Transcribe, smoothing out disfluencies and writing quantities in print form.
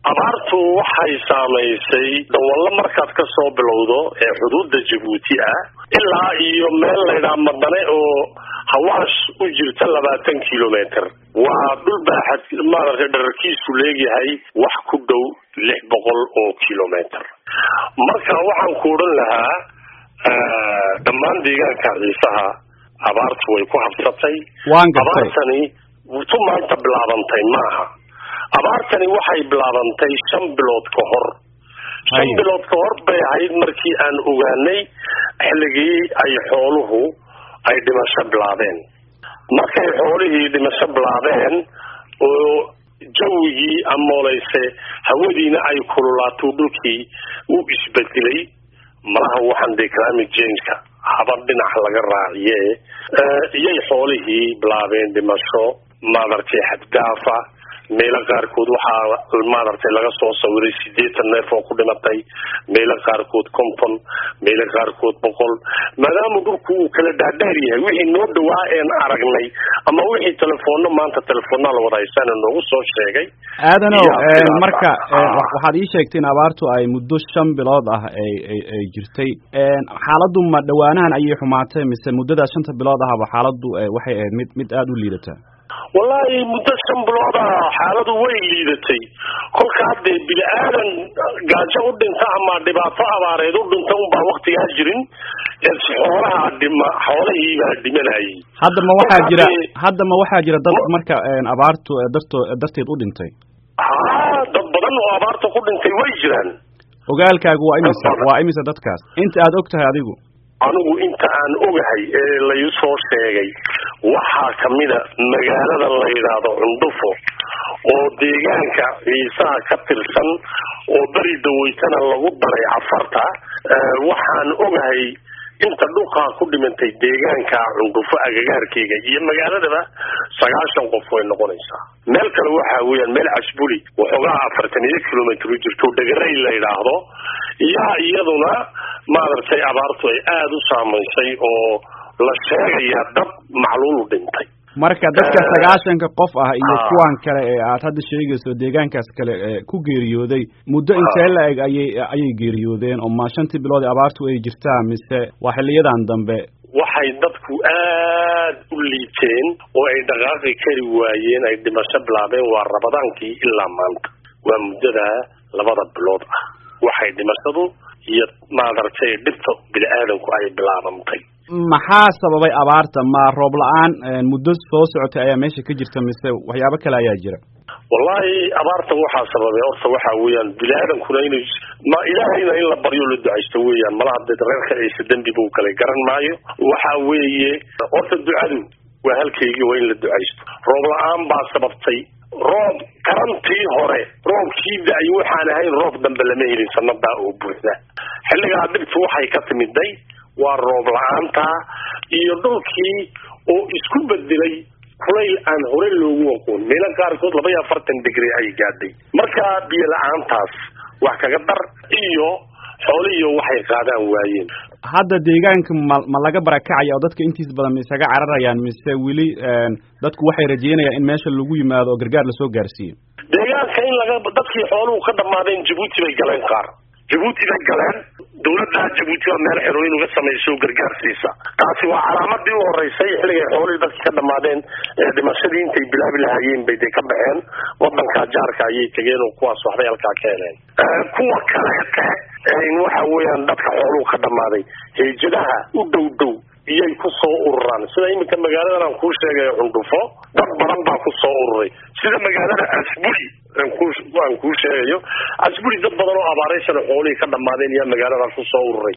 abaartu waxay saamaysay dawallo markaad ka soo bilowdo ee xuduudda Djibouti ilaa iyo meel la yiraahdo Madane oo hawaash u jirta 20 kilometer waa dhul baaxad maaragtay dhererkiisu leeyahay wax ku dhow 600 oo kilometer marka waxaan ku oran lahaa dhammaan deegaanka ciisaha abaartu way ku habsatay abaartani wuxuu maanta bilaabantay maaha abaartani waxay bilaabantay 5 bilood ka hor 5 bilood ka hor bay ahayd markii aan ogaanay xilligii ay xooluhu ay dhimasho bilaabeen markay xoolihii dhimasho bilaabeen oo jawigii amooleyse hawadiina ay kululaato dhulkii uu isbedelay malaha waxaan climate change-ka haba dhinac laga raaciyay iyay xoolihii bilaabeen dhimasho maaragtay xad dhaafa meelo qaarkood waxa maaragtay laga soo sawiray 8 neef oo ku dhimatay meelo qaarkood 50 meelo qaarkood 100 maadaama dhulku uu kala dhaadheer yahay wixii noo dhawaa aan aragnay ama wixii telefoonno maanta telefoonada la wadaysan noogu soo sheegay aadano marka waxaad ii sheegteen abaartu ay muddo 5 bilood ah ay jirtay xaaladdu ma dhawaanahan ayay xumaatay mise muddada 5 bilood ah xaaladdu waxay ahayd mid aad u liidata wallahi muddo 5 bilood xaaladu way liidatay kolka hadda bilaadan gaajo u dhinta ama dhibaato abaareed u dhinta baa waqtiga jirin xoolihii baa dhimanayay hadda ma waxaa jira dad marka abaartu darteed u dhintay dad badan oo abaarta ku dhintay way jiraan ogaalkaagu waa imisa dadkaas inta aad ogtahay adigu anigu inta aan ogahay ee la ii soo sheegay waxa kamida magaalada la yiraahdo Cundufo oo deegaanka ciisaha ka tirsan oo bari dawaytana lagu daray afarta waxaan ogahay inta dhulka ku dhimantay deegaanka Cundufo agagaarkeyga iyo magaaladaba 9 qof way noqonaysaa meel kale waxa weeyaan meel Casbuli waxoogaa 40 kilometer jirto Dhagaray la yiraahdo iyaduna maaragtay abaartu ay aad u saamaysay oo la sheegaya dad macluul dhintay marka dadka 9 qof ah iyo kuwan kale ee aad hadda sheegayso deegaankaas kale ku geeriyooday muddo intee la eg ayay geeriyoodeen oo ma 5 bilood abaartu ay jirtaa mise waa xilliyadan dambe waxay dadku aad u liiteen oo ay dhaqaaqi kari waayeen ay dhimasho bilaabeen waa Rabadaankii ilaa maanta waa muddada 2 bilood ah waxay dhimashadu iyo maaragtay dhibto bilaadanku ay bilaabantay maxaa sababay abaarta ma roob la'aan muddo soo socotay ayaa meesha ka jirta mise waxyaabo kale ayaa jira wallahi abaarta waxa sababay horta waxa weeyaan bilaadanku inay ma ilaahayna in la baryo la ducaysto weeyaan malaha dad reerka ay dambi buu kale garan maayo waxa weeye horta ducadu waa halkeygii waa in la ducaysto roob la'aan baa sababtay roob karantii hore roobkii da'ay waxaan ahayn roob dambe lama helin sanada oo buuxda xilliga dhibtu waxay ka timiday waa roob la'aanta iyo dhulkii oo isku bedelay kulayl aan hore loogu aqoon meelo qaarkood 42 degree ay gaadhay marka biyo la'aantaas wax kaga dar iyo xooliyo waxay qaadaan waayeen hadda deegaanka ma laga barakacaya oo dadka intiis badan isaga cararayaan mise wili dadku waxay rajeynayaan in meesha lagu yimaado oo gargaar la soo gaarsiiyo deegaanka in dadkii xooluhu ka dhamaadeen Djibouti bay galeen qaar Djibouti bay galeen dawladda Djibouti waa meel xirooyin uga sameeyay gargaarsiisa taasi waa calaamadii u horeysay xilliga xooluhu dadka ka dhamaadeen dhimashadii intay bilaabi lahaayeen bay ka baxeen wadanka jaarka ayay tageen oo kuwaas waxbay halka ka heleen kuwa kale waxa weeyaan dadka xooluhu ka dhamaaday heejadaha u dhow iyay ku soo ururaan sida imika magaaladan aan ku sheegay Cundufo dad badan baa ku soo ururay sida magaalada Casbuli aan ku sheegayo Casbuli dad badan oo abaaraysan xoolihii ka dhamaadeen iyo magaalada ku soo ururay